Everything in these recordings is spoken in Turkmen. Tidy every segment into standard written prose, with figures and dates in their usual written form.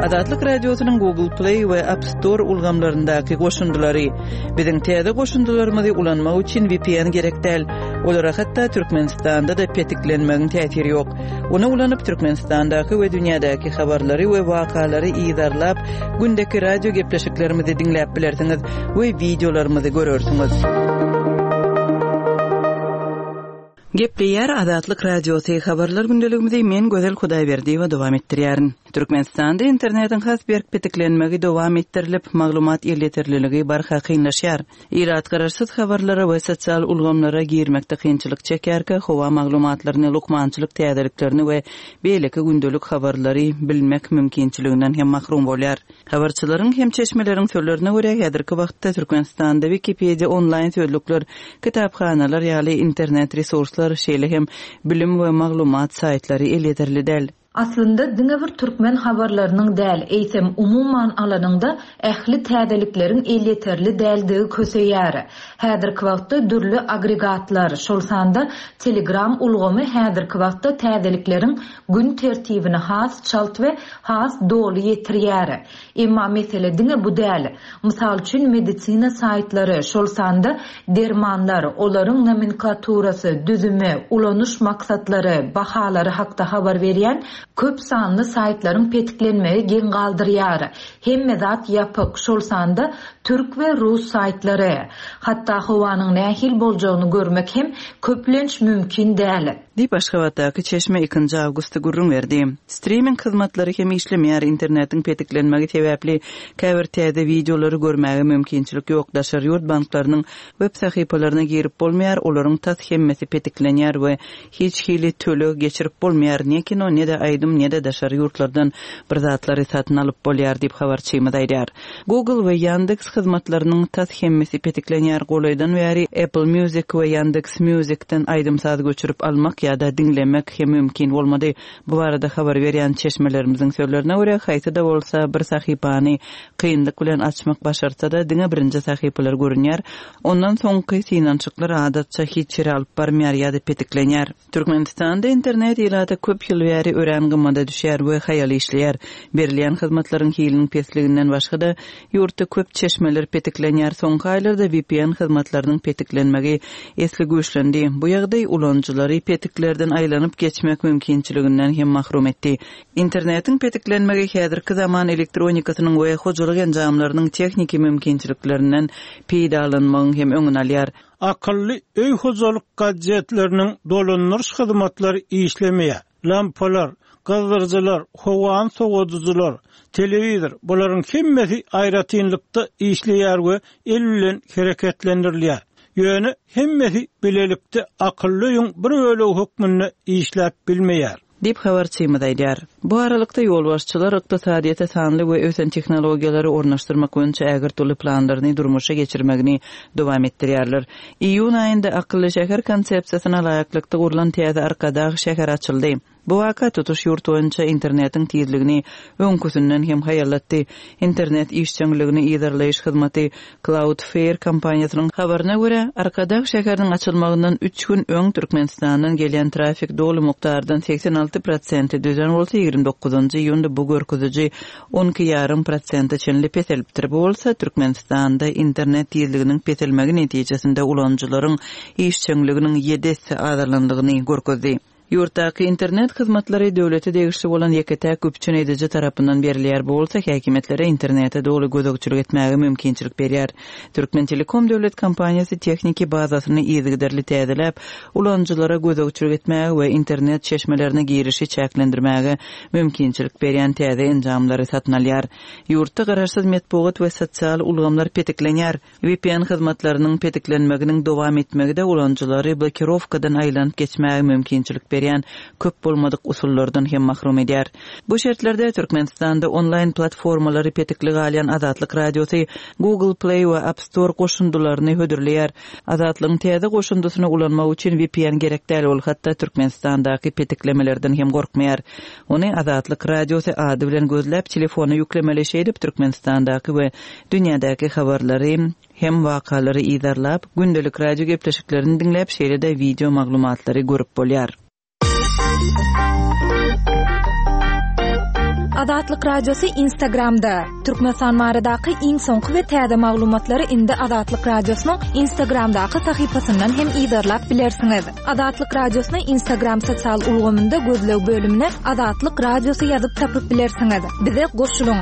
Azatlyk Radiosynyň Google Play we App Store ulgamlaryndaky goşundulary. Biziň täze goşundularymyzy ulanmak üçin VPN gerek däl. Olara hatda Türkmenistanda da petiklenmegiň täsiri ýok. Ona ulanyp Türkmenistandaky we dünýädäki habarlary we wakalary ýydarlap, gündäki radio gepleşiklerimizi dinläp bilersiňiz we videolarymyzy görersiňiz. Gepleýär Azatlyk Radiosy habarlar gündeligimizi men Gözel Hudaýberdi we dowam etdirýärin. Türkmenistanda internetiň has berk petiklenmegi dowam etdirilip, maglumat ýerleterliligi barha kynlaşýar. Irat garaşsyz habarlara we sosial ulgamlara girmekde kynçylyk çekerke, howa maglumatlaryny, lukmançylyk täzeliklerini we beýleki gündelik habarlary bilmek mümkinçiliginden hem mahrum bolýar. Habarçylaryň hem çeşmeleriň sözlerine görä häzirki wagtda Türkmenistanda Wikipedia online sözlükler, kitapxanalar ýaly internet resurslar şeýle hem bilim we maglumat saytlary ýerleterli däl. Aslında diňe bir türkmen habarlarynyň däl, eýsem umumman alanyňda ähli täzeliklerin ýerleterli däldigi köseýär. Häzirki wagtda dürli agregatlar, şol sanda Telegram ulgamy häzirki wagtda täzelikleriň gün tertibine has çalt we has doly ýetirýär. Emma mesele diňe bu däl. Mysal üçin medisina saytlary, şol sanda dermanlar, olaryň nomenklaturasy, düzümi, ulanyş maksatlary, bahalary hakda habar berýän köp sanly saytlaryň petiklenmegi gen galdyrýar. Hemme zat ýapyk, şol sanda türk we rus saytlary. Hatda howanyň nähil boljagyny görmek hem köplenç mümkin däl. Dip Aşgabatdaky Çeşme 2 awgustda gurrun berdi. Streaming hyzmatlary hem işlemeýär, internetiň petiklenmegi sebäpli käbir täze videolary görmäge mümkinçilik ýok. Daşary ýurt banklarynyň web sahypalaryna girip bolmaýar, olaryň tat hemmesi petiklenýär we hiç hili töle geçirip bolmaýar. Näkin o ne de aýdym, ne de daşary ýurtlardan bir zatlary satyn alyp bolýar diýip habarçymyz aýdýar. Google we Yandex hyzmatlarynyň tat hemmesi petiklenýär. Golaýdan bäri Apple Music we Yandex Music'den aýdymsaz göçürip almak ýa-da dinlemek hem mümkin bolmady. Bu barada habar berýän çeşmelerimiziň sözlerine görä, haýsy da bolsa bir sahypany kynlyk bilen açmak başarsa da diňe birinji sahypalar görünýär. Ondan soňky synançyklar adatça hiç ýere alyp barmaýar ýa-da petiklenýär. Türkmenistanda internet ýylada köp ýyl bäri örängimede düşýär we haýal işleýär. Berilýän hyzmatlaryň hiliniň pesliginden başga da ýurtda köp çeşmeler petiklenýär. Soňky aýlarda VPN hyzmatlarynyň petiklenmegi esli güýçlendi. Bu ýagdaý ulanjylary petiklerden aýlanyp geçmek mümkinçiliginden hem mahrum etdi. Internetiň petiklenmegi häzirki zaman elektronikasynyň we hojalyk enjamlarynyň tekniki mümkinçiliklerinden peýdalanmagyň hem öňüne alýar. Akıllı öý hojalyk gadjetleriniň dolanýarys hyzmatlary işlemeýär. Lampalar, gazdyrjylar, howan sogudyjylar, telewizor, bularyň hemmesi aýratynlykda işleýär we el bilen hereketlendirilýär. Ýöne hemmesi bilelikde akıllı ýoň bir bölegi hukmyny işläp bilmeýär. Dip habarçymyz aýdýar. Bu aralykda ýolbaşçylar ykdysadyýata sanly we ösen tehnologiýalary ornaşdyrmak boýunça ägirtuli planlaryny durmuşa geçirmegini dowam etdirýärler. Iýun aýynda akylly şäher konsepsiýasyna laýaklykda gurulan täze Arkadag şäher açyldy. Bu waka tutuş ýurt boýunça internetiň tezligini öňküsünden hem haýallatdy. Internet işçiligini ýerleýiş hyzmaty Cloudflare kompaniýasynyň habaryna görä, Arkadag şäheriniň açylmagyndan 3 gün öň Türkmenistandan gelýän trafik doly mukdardan 86% düzen bolsa 29-njy ýylda bu görkeziji 12,5% çenli peselipdir. Bolsa Türkmenistanda internet tezliginiň peselmegi netijesinde ulanjylaryň işçiliginiň 7 azarlandygyny görkezdi. Ýurtdaky internet hyzmatlary döwlete degişli bolan ýekete köpçün edici tarapyndan berilýär bolsa, häkimetlere internete dogly gözegçilik etmäge mümkinçilik berýär. Türkmen Telekom döwlet kompaniýasy tekniki bazasyny ýygyderli täzelep, ulanjylara gözegçilik etmäge we internet çeşmelerine girişi çäklendirmäge mümkinçilik berýän täze enjamlary satyn alýar. Ýurtda garaşsyz metbuat we sosial ulgamlar petiklenýär. VPN hyzmatlarynyň petiklenmeginiň dowam etmegide ulanjylary blokirowkadan aýlanyp geçmäge mümkinçilik berýän köp bolmadyk usullardan hem mahrum edýär. Bu şertlerde Türkmenistanda online platformalary petikli galýan Azatlyk Radiosy Google Play we App Store goşundularyny hödürleýär. Azatlygyň täze goşundusyny ulanmak üçin VPN gerek däl, ol hatda Türkmenistandaky petiklemelerden hem gorkmaýar. Ony Azatlyk Radiosy ady bilen gözläp telefona ýüklemeleşýär, Türkmenistandaky we dünýädäki habarlary hem wakalary ýydarlap, gündelik radio gepleşiklerini dinläp, şeýle video maglumatlary görüp bolýar. Adatlyk Radiosu Instagramda. Türkmenistan maradaky iň soňky we täze maglumatlary indi Adatlyk Radiosynyň Instagramdaky sahypasyndan hem iýdarlap bilersiňiz. Adatlyk Radiosynyň Instagram sosial ulgamynda gözlew bölümine Adatlyk Radiosu ýazyp tapyp bilersiňiz. Bize goşulyň.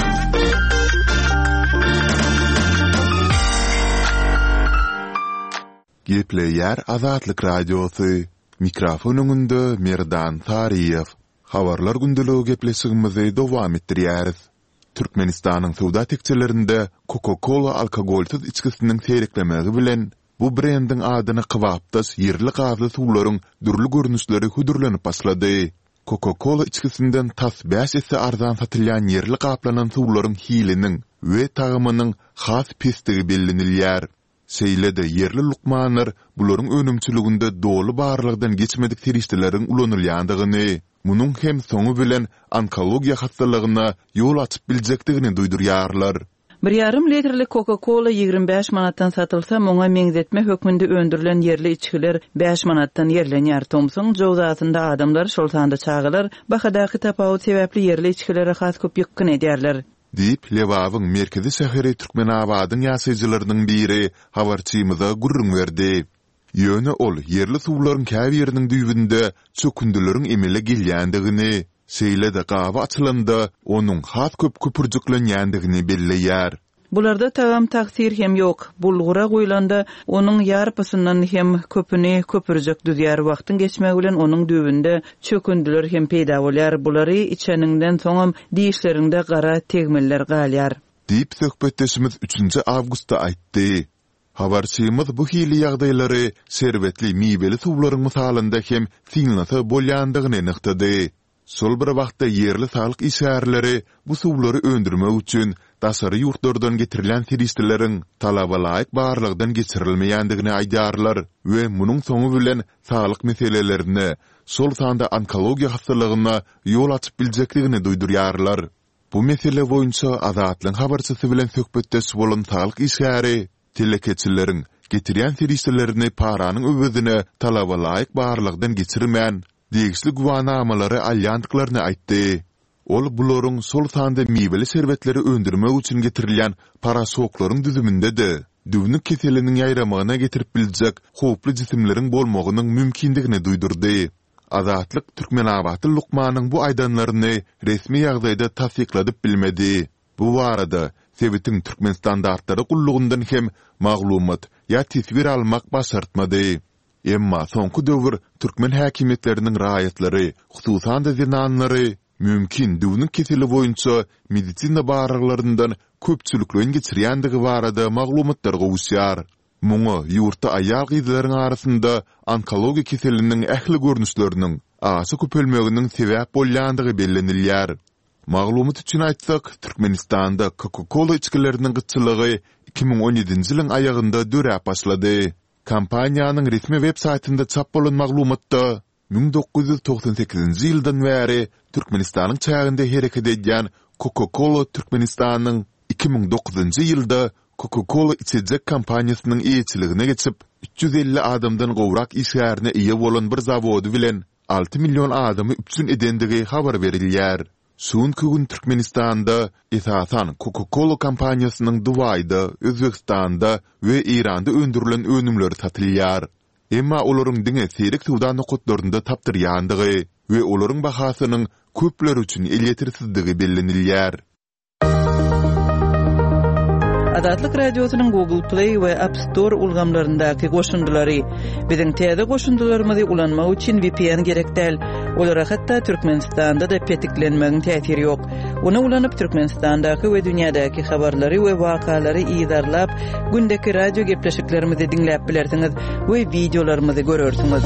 Gepleýär Adatlyk Radiosu. Mikrofonunda Merdan Tariýew. Habarlar gündəligi gepleşigimizi dowam etdirýäris. Türkmenistanyň sowda tekçilerinde Coca-Cola alkogolsuz içkisiniň sereklemegi bilen bu brendin adyny kybapdas yerli gazly suwlaryň dürli görnüşleri hudurlanyp başlady. Coca-Cola içkisinden tas 5 esse arzan satylýan yerli gaplanan suwlaryň hiliniň we tagymynyň has pestigi bellenilýär. Seýlede yerli lukmanlar bularyň önümçiliginde dolu barlygdan geçmedik terişdeleriň ulanylýandygyny, munyň hem soňu bilen onkologiýa hastalygyna ýol açyp biljekdigini duýdurýarlar. 1,5 litrlik Coca-Cola 25 manatdan satylsa, moňa meňzetme hökmünde öndürilen yerli içkiler 5 manatdan yerlenýär. Thomson jowzatynda adamlar şol sanda çagylar, bahadaky tapawut sebäpli yerli içkilere has köp ýykyn edýärler. Diýip Lewawyň merkezi şäheri Türkmenabadyň ýaşaýjylarynyň biri habarçymyza gurrun berdi. Ýöne ol yerli suwlaryň käbi ýeriniň düýbünde çökündüleriň emele gelýändigini, seýlede gawy açylanda onuň has köp köpürjüklenýändigini belleýär. Bularda tagam taksir hem yok. Bulgura goýlanda onuň ýarpysyndan hem köpüni köpürjek düzýär. Wagtyň geçmegi bilen onuň düýbünde çökündüler hem peýda bolýar. Bulary içeniňden soňam diýişlerinde gara tegmeller galýar. Diýip söhbetdeşimiz 3 awgustda aýtdy. Habarçymyz bu hili ýagdaýlary serwetli miýbeli suwlaryň misalynda hem siňlasa bolýandygyny nyktady. Sol bir wagtda yerli sağlyk işgärleri bu suwlary öndürmek üçin daşary ýurtlardan getirilen terişdeleriň talaba laýyk barlygdan geçirilmeýändigini aýdarlar we munyň soňu bilen sağlyk meselelerini, sol sanda onkologiýa hastalygyna ýol açyp biljekdigini duýdurýarlar. Bu mesele boýunça Adatlyň habarçysy bilen söhbetdeş bolan sağlyk işgäri telekeçileriň getirýän terişdelerini paranyň öwedine talaba laýyk barlygdan geçirmän diýişli guwanamalary alýandyklaryny aýtdy. Ol bularyň sol sanda miýbeli serwetleri öndürmek üçin getirilýän para soklaryň düzüminde düwnük keseliniň ýaýramagyna getirip biljek howply jisimleriň bolmagynyň mümkindigini duýdurdy. Adatlyk Türkmenabady lukmanyň bu aýdanlaryny resmi ýagdaýda tasdikladyp bilmedi. Bu barada Sewitiň Türkmen standartlary gullugyndan hem maglumat ýa tesbir almak başartmady. Emma soňky döwür türkmen häkimetleriniň raýatlary, hususan da zinanlary mümkin düwnük keseli boýunça medisina baraglaryndan köpçüliklerini geçirýändigi barada maglumatlar gowuşýar. Muňa ýurtda aýal gyzlaryň arasynda onkologiýa keseliniň ähli görnüşleriniň aşy köpelmeginiň sebäp bolýandygy bellenilýär. Maglumat üçin aýtsak, Türkmenistanda Coca-Cola içkileriniň gyçylygy 2017-nji ýylyň aýagynda döräp başlady. Kampaniýanyň resmi web saýtynda çap bolan maglumatda 1998-nji ýyldan bäri Türkmenistanyň çäginde hereket edýän Coca-Cola Türkmenistanyň 2009-njy ýylda Coca-Cola içecek kampaniýasynyň eýçiligine geçip 350 adamdan gowrak işgärine eýe bolan bir zawody bilen 6 milyon adamy üpsün edendigi habar berilýär. Şuňky gün Türkmenistanda esasan Coca-Cola kampaniýasynyň Dubaýda, Özbekistanda we Iranda öndürilen önümleri satylýar. Emma olaryň diňe seyrek suwda nokotlarynda tapdyrýandygy we olaryň bahasynyň köpler üçin elýetirsizligi bellenilýär. Adatlyk Radiosynyň Google Play we App Store ulgamlaryndaky goşundulary biziň täze goşundularymyzy ulanmak üçin VPN gerek däl. Olara hatda Türkmenistanda da petiklenmegiň täsiri ýok. Onu ulanyp Türkmenistandaky we dünýädäki habarlary we wakalary iýdarlap, gündäki radio gepleşiklerimizi dinläp bilersiňiz we videolarymyzy görersiňiz.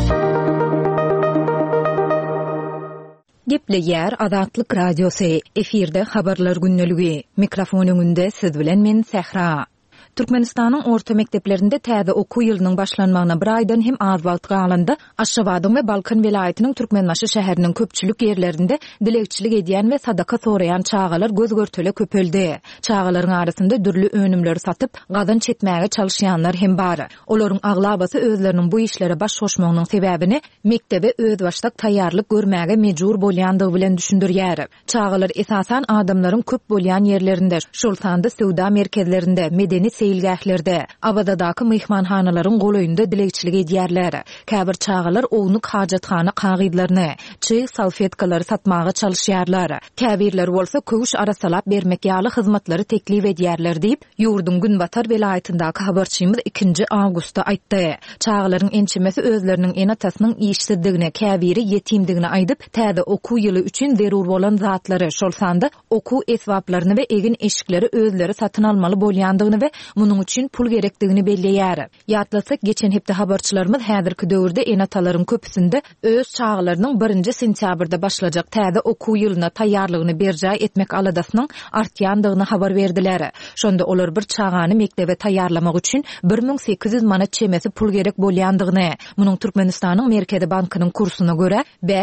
Gepleýär Adatlyk Radiosu. Efirde habarlar günneligi. Mikrofonyň önünde siz bilen men Sähra. Türkmenistanyň orta mekdeplerinde täze okuw ýylynyň başlanmagyna bir aýdan hem az wagt galanda Aşgabatyň we Balkan welaýatynyň Türkmenmaşy şäheriniň köpçülik ýerlerinde dilekçilik edýän we sadaka soraýan çağalar gözgörtele köpeldi. Çağalaryň arasynda dürli önümleri satyp gadan çetmäge çalışýanlar hem bar. Olaryň aglabasy özleriniň bu işlere baş goşmagynyň sebäbini mektebe öz başdak taýýarlyk görmäge mejbur bolýandygy bilen düşündirýär. Çağalar esasan adamlaryň köp bolýan ýerlerinde, şol sanda sowda merkezlerinde, medeni seýilgählerde, abadadaky myhmanhanalaryň golaýynda dilekçilik edýärler. Käbir çağalar ownuk hajatxana kagydlaryny, çy salfetkalary satmagy çalışýarlar. Käbirler bolsa köwüş arasalap bermek ýaly hyzmatlary teklip edýärler diýip ýurdun Günbatar welaýatyndaky habarçymyz 2 awgustda aýtdy. Çağalaryň ençemesi özleriniň enatasynyň işsizdigine, käbiri yetimdigine aýdyp, täze okuw ýyly üçin zerur bolan zatlary, şol sanda okuw esbaplaryny we egin eşikleri özleri satyn almaly bolýandygyny we munyň üçin pul gerekdigini belleýär. Ýatlasak, geçen hepde habarçylarymyz häzirki döwürde enatalaryň köpüsinde öz çağalarynyň 1 sentýabrda başlajak täze okuw ýylyna taýýarlygyny berjä etmek aladasynyň artýandygyny habar berdiler. Şonda olar bir çağany mektebe taýýarlamak üçin 1800 manat çemesi pul gerek bolýandygyny, munyň Türkmenistanyň Merkezi Bankynyň kursuna görä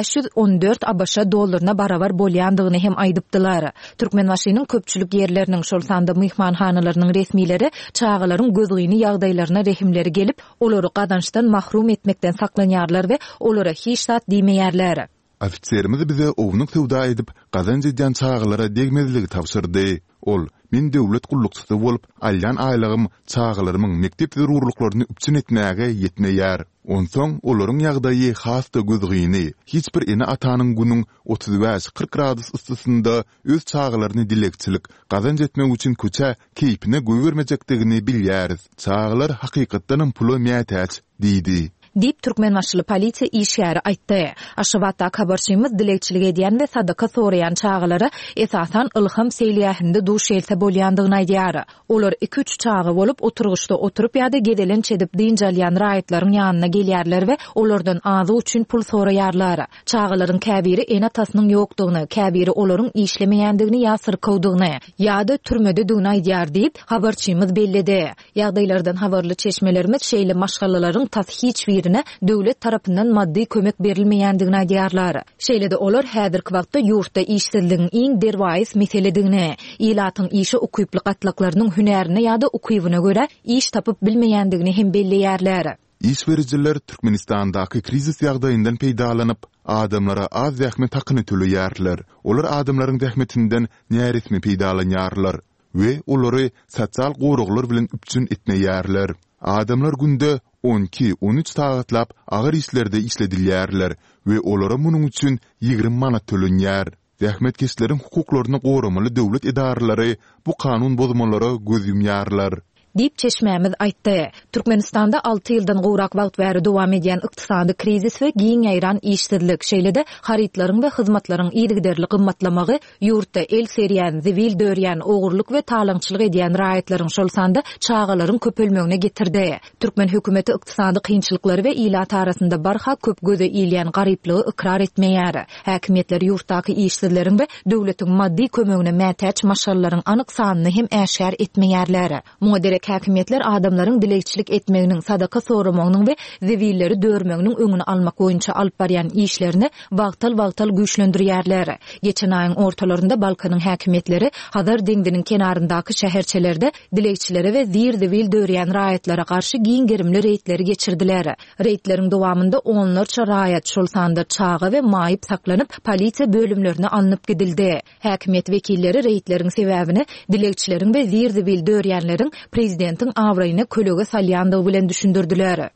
514 ABŞ dollaryna barabar bolýandygyny hem aýdypdylar. Türkmenmaşynyň köpçülik ýerleriniň şol sanda myhmanhanalarynyň resmileri çağalaryň gözgüni ýagdaýlaryna rehimleri gelip, olary gadançdan mahrum etmekden saklanýarlar we olara hiç zat diýmeýärler. Ofitserimiz bize ownuk sowda edip gazanç edýän çağalara degmezligi tapşyrdy. Ol, men döwlet gullukçysy bolup, alýan aýlygym çağalaryň mektep zerurlyklaryny üpçün etmäge ýetmeýär. Onsoň olaryň ýagdaýy hasda gözgüni, hiç bir ene atanyň günüň 35-40 gradus ysysynda öz çağalaryny dilekçilik, gazanç etmek üçin köçä keýpine göwermejekdigini bilýäris. Çağalar hakykatdan pul mätäç diýdi. Dip Türkmenmaşyly polisiýa işgäri aýtdy. Aşgabatda habarçymyz dilekçilik edýän we sadaka soraýan çağalara esasan Ilham seýilgähinde duş else bolýandygyny aýdýar. Olar 2-3 çağı bolup oturguşda oturup ýa-da gedelen çedip diňjalýan raýatlaryň ýanyna gelýärler we olardan azy üçin pul soraýarlar. Çağalaryň käbiri enatasynyň ýokdugyny, käbiri olaryň işlemeýändigini ýa syrkawdygyny ýa-da türmede duny aýdýar diýip habarçymyz belledi. Ýagdaýlardan habarly çeşmelerimiz şeýle maşgallalaryň tas hiç döwlet tarapyndan maddi kömek berilmeýändigini aýdýarlar. Şeýle-de olar häzirki wagtda ýurtda işsizligiň iň derwais meseledigini, ilatyň işi ukyplyk atlaklarynyň hünärine ýa-da ukuybyna görä iş tapyp bilmeýändigini hem belleýärler. İş bericiler Türkmenistandaky krizis ýagdaýyndan peýdalanyp, adamlara az zähmet hakyny töleýärler. Olar adamlaryň zähmetinden näresmi peýdalanýarlar we olary sosial goruglar bilen üpçün etmeýärler. Adamlar günde 12-13 saatlap agyr işlerde işledilýärler we olara munyň üçin 20 manat tölenýär. Zähmetkeşleriň hukuklaryny goramaly döwlet edaralary bu kanun bozmalara göz yumýarlar. Dip çeşmämiz aýtdy. Türkmenistanda 6 ýyldan gowrak wagt bäri dowam edýän ykdysady krizis we giň ýaýran işsizlik şeýle-de haritlaryň we hyzmatlaryň ýygyderli gymmatlamagy ýurtda el serýän, zivil dörýän, ogurluk we talaňçylyk edýän raýatlaryň şol sanda çağalaryň köpelmegine getirdi. Türkmen hökümeti ykdysady kynçylyklary we ilat arasynda barha köp göze ilýän garyplygy ikrar etmeýär. Häkimetler ýurtdaky işsizleriň we döwletiň maddi kömegine mätäç maşgallaryň anyk sanyny hem äşgär etmeýärler. Muňa häkimetler adamlaryň dilekçilik etmeginiň, sadaka soramagynyň we zivilleri dörmeginiň öňüni almak boýunça alyp barýan işlerini wagtal güýçlendirýärler. Geçen aýyň ortalarynda Balkanyň häkimetleri Hazar deňdiniň kenaryndaky şäherçelerde dilekçilere we zivil dörýän raýatlara garşy giň gerimli reýtleri geçirdiler. Reýtleriň dowamında onlarça raýat şol sanda çağa we maýyp saklanyp polisiýa bölümlerine alınıp gidildi. Häkimet wekilleri reýtlerin sebäbini dilekçileriň we zivil dörýänleriň prezidentin awraýyna kölege salýandygy bilen düşündirdiler.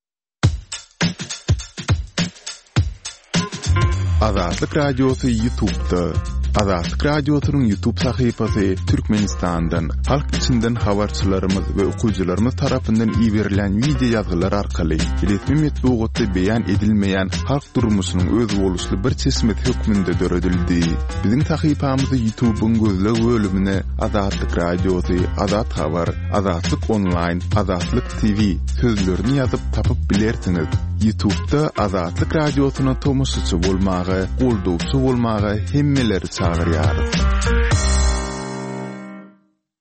Azatlyk Radiosu YouTube'da. Azatlyk Radiosu'nun YouTube sahypasy Türkmenistandan, halk içinden habarçylarymyz we okuyjylarymyz tarapyndan iýerilen video ýazgylar arkaly resmi metbuatda beýan edilmeýän halk durmuşynyň öz boluşly bir çeşmet hökmünde döredildi. Biziň sahypamyzy YouTube'un gözleg bölümine Azatlyk Radiosu, Azat Habar, Azatlyk Online, Azatlyk TV sözlerini ýazyp tapyp bilersiňiz. YouTube'da Azatlyk Radiosu'na tomoşçy bolmagy, goldowçy bolmagy hemmeleri çağırýar.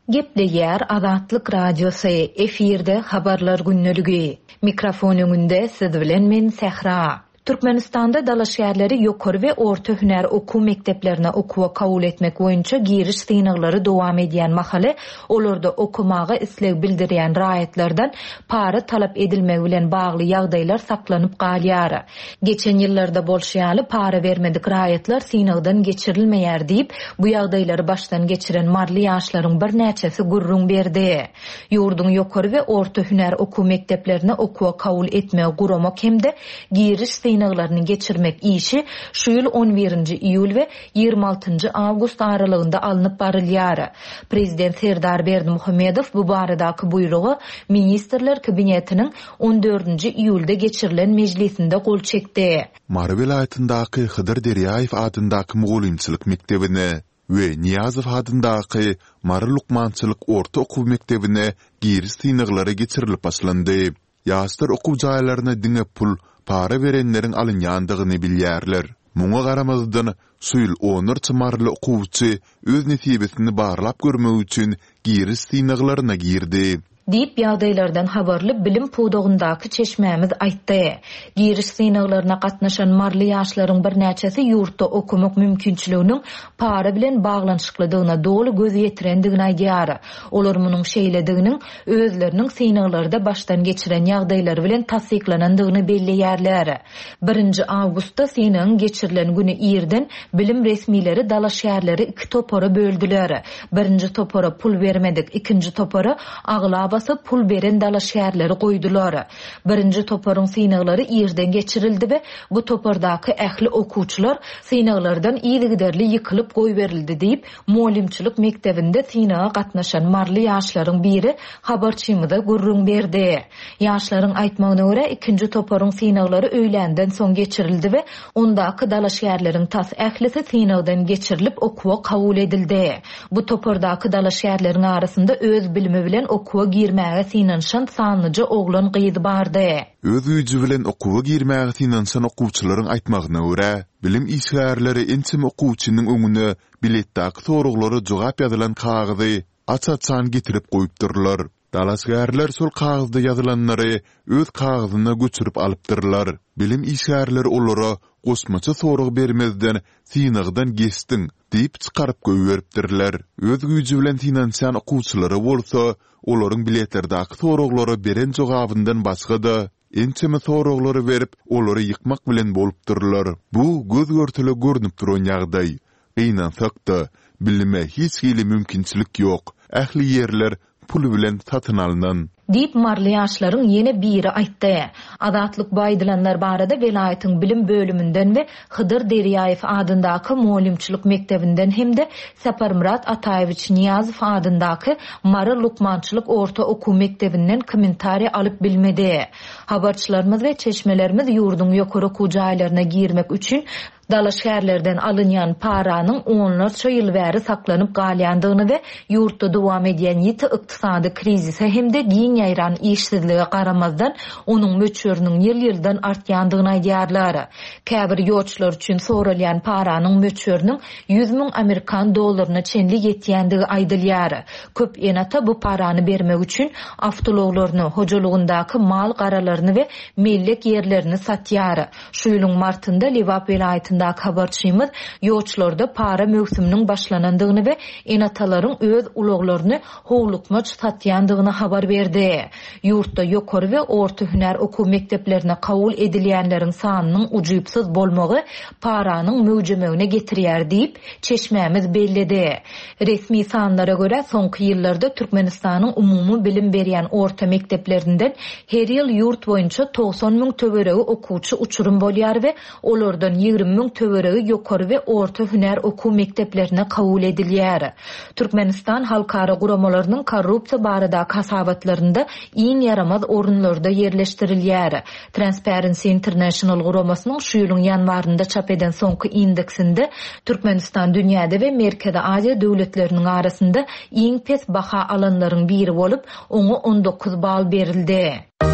Gepleýär Azatlyk radiosu efirde habarlar günneligi. Mikrofon öňünde siz bilen men Sehra. Türkmenistanda dalaşýarlary ýokary we orta hüner okuw mekdeplerine okuwa kabul etmek boýunça giriş synaglary dowam edýän mahally olarda okumaga isleg bildirýän raýatlardan para talap edilmegi bilen bagly ýagdaýlar saklanyp galýar. Geçen ýyllarda bolşýaly para bermedik raýatlar synagdan geçirilmeýär diýip bu ýagdaýlary başdan geçiren marly ýaşlaryň bir näçesi gurrun berdi. Ýurdun ýokary we orta hüner okuw mekdeplerine okuwa kabul etmegi guramak hemde giriş sınavlarını geçirmek işi şu yıl 11. iyul ve 26. avgust aralığında alınıp barılýar. Prezident Serdar Berdimuhamedov bu baradaky buyrugy Ministrler Kabinetiniň 14. iyulda geçirilen meclisinde gol çekdi. Mary vilayatyndaky Hydyr Derýaýew adyndaky mugallimçilik mektebine we Niýazow adyndaky Mary Lukmançylyk orta okuw mektebine giriş synaglary geçirilip başlandy. Ýaşlar okuw jaýlaryna diňe pul para verenlerin alınýandygyny bilýärler. Muňa garamazdan suýul 10 çymarly okuwçy öz nesibesini barlap görmek üçin giriş synaglaryna girdi. Diýip ýagdaýlardan habarly bilim puwdugyndaky çeşmämiz aýtdy. Giriş synaglaryna gatnaşan marly ýaşlaryň bir näçesi ýurtda okumak mümkinçiliginiň para bilen baglanyşyklydygyna dolu göz ýetirendigini aýdýar. Olar munyň şeýlediginiň özleriniň synaglarda başdan geçiren ýagdaýlary bilen tasdiklanandygyny belleýärler. 1. awgustda synagyň geçirilen güni ýerden bilim resmileri dalaşýarlary iki topara böldüler. Birinji topara pul bermedik, ikinji topara aglaba pul beren dalaşýarlary goýdular. Birinji toparyň synaglary ýerden geçirildi we bu topardaky ähli okuwçylar synaglardan ýylygiderli ýykylyp goýberildi diýip mugallimçilik mektebinde synaga gatnaşan marly ýaşlaryň biri habarçymyza gurrun berdi. Ýaşlaryň aýtmagyna görä ikinji toparyň synaglary öýlenden soň geçirildi we ondaky dalaşýarlaryň tas ählisi synagdan geçirilip okuwa kabul edildi. Bu topardaky dalaşýarlaryň arasynda öz bilimi bilen okuwa girmäge synanşan sanlyca oglan gyýdy bardy. Öz üýji bilen okuwa girmäge synanşan okuwçylaryň aýtmagyna görä, bilim işgärleri ençim okuwçynyň öňüne biletdaky soraglary jogap ýazylan kagyzy açaçan getirip goýupdyrlar. Dalaşgärler sol kagyzda ýazylanlary öz kagyzyna göçürüp alypdyrlar. Bilim işgärleri olara gosmaça sorag bermezden synagdan geçdiň diýip çykaryp goýberipdirler. Öz güýji bilen synanşan okuwçylary bolsa, olaryň biletlerdaky soraglary beren jogabyndan başga da ençeme soraglary berip olary ýykmak bilen bolupdyrlar. Bu göz görtüle görnüp duran ýagdaý. Eýnansakda bilime hiç hili mümkinçilik ýok. Ähli ýerler pul bilen satyn alynan. Diýip marly ýaşlaryň ýene biri aýtdy. Azatlyk baýdylanlar barada welaýatyň bilim bölümünden we Hydyr Derýaýew adyndaky mugallimçilik mekdebinden hemde Saparmurat Ataýewich Niýazow adyndaky Mary Lukmançylyk orta okuw mekdebinden kommentariýa alyp bilmedi. Habarçylarymyz we çeşmelerimiz ýurdun ýokary okuw jaýlaryna girmek üçin dalaşýarlardan alınýan paranyň onlarça ýyl bäri saklanyp galýandygyny we ýurtda dowam edýän ýiti ykdysady krizise hemde giň ýaýran işsizlige garamazdan onuň möçöriniň ýyl-ýyldan artýandygyny aýdýarlar. Käbir ýoçlar üçin soralýan paranyň möçöriniň 100 000 Amerikan dollaryna çenli ýetýändigi aýdylýar. Köp enata bu parany bermek üçin awtologlaryny, hojalygyndaky mal garalaryny we mellek ýerlerini satýar. Şu ýylyň martynda Lewap welaýaty habarçymyz ýoçlarda para mögsüminiň başlanandygyny we enatalaryň öz ulaglaryny howlukmaç satýandygyny habar berdi. Ýurtda ýokary we orta hüner okuw mekdeplerine kabul edilýänleriň sanynyň ujypsyz bolmagy paranyň möwjemegine getirýär diýip çeşmämiz belledi. Resmi sanlara görä soňky ýyllarda Türkmenistanyň umumy bilim berýän orta mekdeplerinden her ýyl ýurt boýunça 90 000 töweregi okuwçy uçurum bolýar we olardan 20 000 töweregi ýokary we orta hüner okuw mekteplerine kabul edilýär. Türkmenistan halkara guramalarynyň korrupsiýa barada kasabatlarynda iň yaramaz orunlarda yerleştirilýär. Transparency International guramasynyň şu ýylyň ýanwarynda çap eden soňky indeksinde Türkmenistan dünýäde we Merkezi Aziýa döwletleriniň arasynda iň pes baha alanlaryň biri bolup, oňa 19 bal berildi.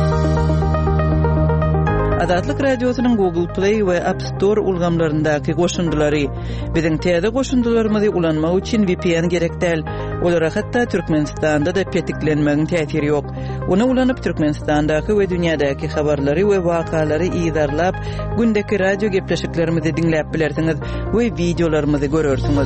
Azatlyk radiosynyň Google Play we App Store ulgamlaryndaky goşundylary biziň täze goşundylarymyzy ulanmak üçin VPN gerek däl. Olara hatta Türkmenistanda da petiklenmenin täsiri yok. Ona ulanyp Türkmenistandaky we dünýädäki habarlary we wakalary ýydarlap, gündäki radio gepleşiklerimizi dinläp bilersiňiz we videolarymyzy görersiňiz.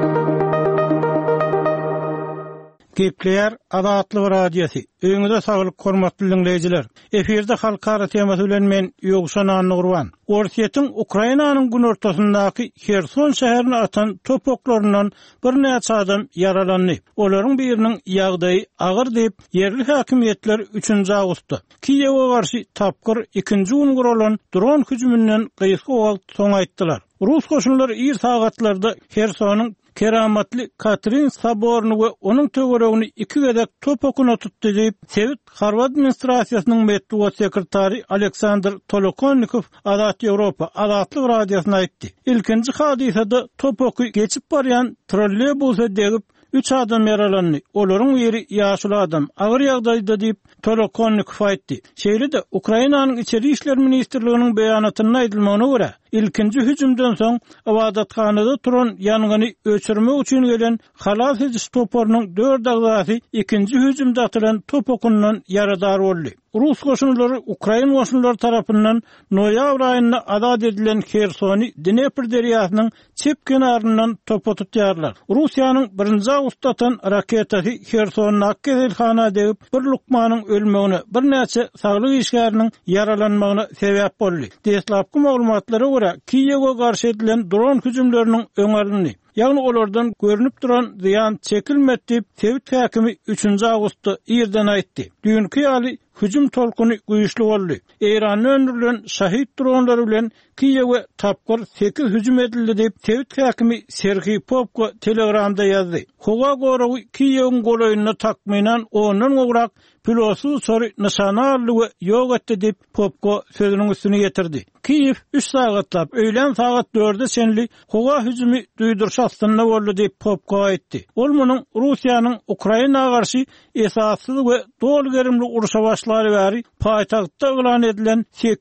Gepler Adatly radiosi. Öňüňizde saglyk hormatly dinleýijiler. Eferde halkara temasy bilen men Ýogşan Anurwan. Orsiýetiň Ukrainanyň gün ortasyndaky Kherson şäherini atan topoklaryndan bir näçe adam yaralandy. Olaryň biriniň ýagdaýy agyr diýip yerli häkimetler 3-nji awgustda Kiýewe garşy tapkyr 2-nji gün guralan dron hüjümünden gysga wagt soň aýtdylar. Rus goşunlary ýer sagatlarda Khersonyň Keramatly Katrin Saborny we onuň töweregini 2 gedek topokuna tutdy diýip Sowet Harward administrasiýasynyň medeniýet sekretary Aleksandr Tolokonnikov Adat Ýewropa Adatlyk radiosyna aýtdy. Ilkinji hadisada topoky geçip barýan trolleybusy degip 3 adam yaralandy. Olaryň biri ýaşly adam. Agyr ýagdaýda diýip Tolokonnikov aýtdy. Şeýle-de Ukrainanyň içeri işler ministrliginiň beýanatyna aýdylmagyna görä, ilkinji hüjümden soň awadathanada turan ýangany öçürmek üçin gelen halas ediş toporynyň 4 agzasy ikinji hüjümde atylan topokundan yaradar boldy. Rus goşunlary Ukraina goşunlary tarapyndan noýabr aýynda azad edilen Khersony Dnepr derýasynyň çep kenaryndan topa tutýarlar. Russiýanyň 1-nji awgustdan raketasi Khersonyň Akkezelhana degip bir lukmanyň ölmegine, bir näçe saglyk işgäriniň yaralanmagyna sebäp boldy. Deslapky maglumatlara görä, Kiýewe garşy edilen dron hüjümleriniň öňerlini, ýagny olardan görünüp duran ziýan çekilmedi diýip Sowet häkimi 3-nji awgustda ýerden aýtdy. Dünkü ýaly hüjüm tolkuny güýçli boldy. Eýranyň öndürilen şahit dronlary bilen Kiýewe tapgyr 8 hüjüm edildi diýip Sowet häkimi Sergey Popko Telegramda ýazdy. Howa goragy Kiýewiň golaýyna takmynan ondan gowrak pilotsuz sory nişana aldy we ýok etdi diýip Popko sözüniň üstüne getirdi. Kiýew 3 sagatlap öýlen sagat 4-de senli howa hüjümi duýdurşasynda boldy diýip Popko aýtdy. Ol munyň Russiýanyň Ukrainaga garşy esassyz we dol gerimli uruşa başlary bäri paýtagtda elan edilen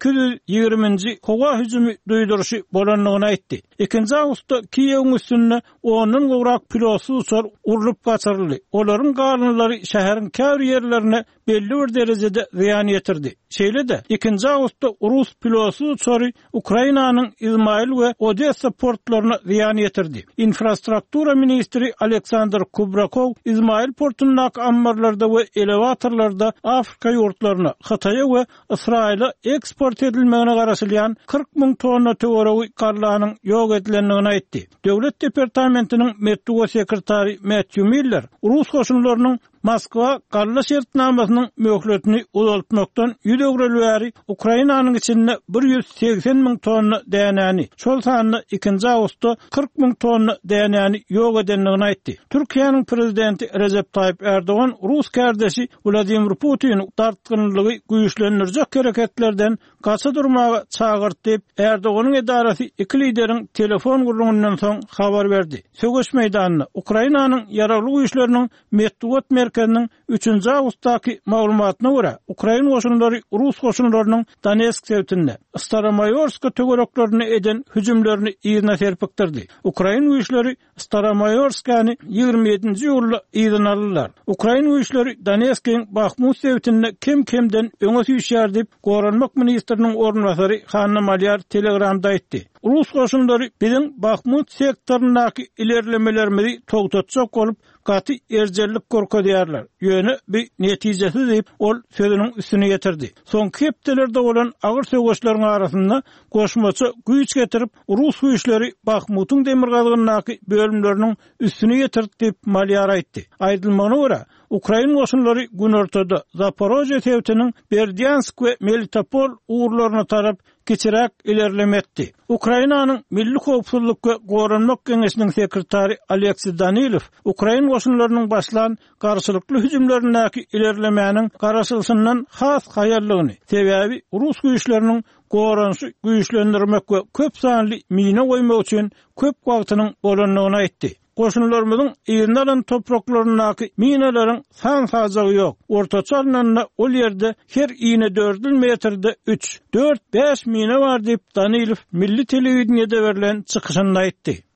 820-nji howa hüjümi duýdurşy bolanlygyny aýtdy. 2-nji awgustda Kiýewiň üstüne onuň gowrak pilotsuz sor urulyp gaçyryldy. Olaryň garnylary şäheriň käbir ýerlerine belli bir derejede ziýan ýetirdi. Şeýle-de 2-nji awgustda Rus pilotsuz sory Ukrainanyň Izmail we Odessa portlaryna ziýan ýetirdi. Infrastruktura ministri Aleksandr Kubrakov Izmail portundaky ambarlarda we elevatorlarda Afrika ýurtlaryna, Hataýa we Israila eksport edilmegine garaşylýan 40 000 tonna töweregi garlanyň ýok edilendigini aýtdy. Döwlet departamentiniň medeniýet sekretary Matthew Miller Rus goşunlarynyň Moskwa garla şertnamasynyň möhletini uzaltmakdan ýüdegreleri Ukrainanyň içinde 180 000 tonna dänäni, şol sanyny 2-nji awgustda 40 000 tonna dänäni ýok edenligini aýtdy. Türkiýanyň prezidenti Recep Tayyip Erdogan Rus kardeşi Vladimir Putin tartgynlygy güýçlendirjek hereketlerden gaça durmaga çagyrdy diýip Erdoganyň edarasy iki lideriň telefon gurulmagyndan soň habar berdi. Sögüş meýdanyna Ukrainanyň ýaragly güýçleriniň medeniýet merkeziniň 3-nji awgustdaky maglumatyna görä, Ukraina goşunlary Rus goşunlarynyň Donetsk şehrinde Staromayorsk töwereklerini eden hüjümlerini ýerine serpikdirdi. Ukraina güýçleri Staromayorskany 27-nji ýylda ýerden aldylar. Ukraina güýçleri Donetskiň Bakhmut şehrinde kim-kimden öňe süýşýär diýip Goranmak ministriniň ornwasary Hanna Malyar Telegramda aýtdy. Rus goşunlary biziň Bakhmut sektorundaky ilerlemelerimizi togtatjak bolup gaty erjellik gorkodýarlar. Ýöne bir netijesi diýip ol sözüniň üstüne getirdi. Soňky hepdelerde bolan agyr söwgeçleriň arasynda goşmaça güýç getirip Rus güýçleri Bakhmutyň demirgalgyndaky bölümleriniň üstüne getirdi diýip Malyar aýtdy. Aýdylmagyna görä, Ukraina goşunlary gün ortada Zaporojye şehriniň Berdyansk we Melitopol uğurlaryna tarap geçirek ilerlemekdi. Ukrainanyň Milli Howpsuzlyk we Goranmak Geňeşiniň sekretary Aleksey Danilov Ukraina goşunlarynyň başlan garşylykly hüjümlerindäki ilerlemäniň garaşylşyndan has haýallygyny, sebäbi Rus güýçleriniň goranyşy güýçlendirmek we köp sanly mina goýmak üçin köp wagtynyň bolanlygyny aýtdy. Goşunlarymyzyň ýerine alan topraklarynaky minalaryň san sajagy ýok. Ortaça alnanda ol ýerde her iňe 4 metrde 3, 4, 5 mina bar diýip Danilov milli telewizionyada berilen çykyşynda aýtdy.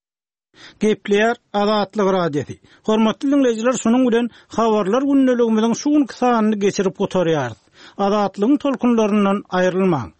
Gepleýär Azatlyk radiosi. Hormatly dinleýijiler, şunuň bilen habarlar günneligimiziň şuň kysanyny geçirip oturýar. Azatlygyň tolkunlaryndan aýrylmaň.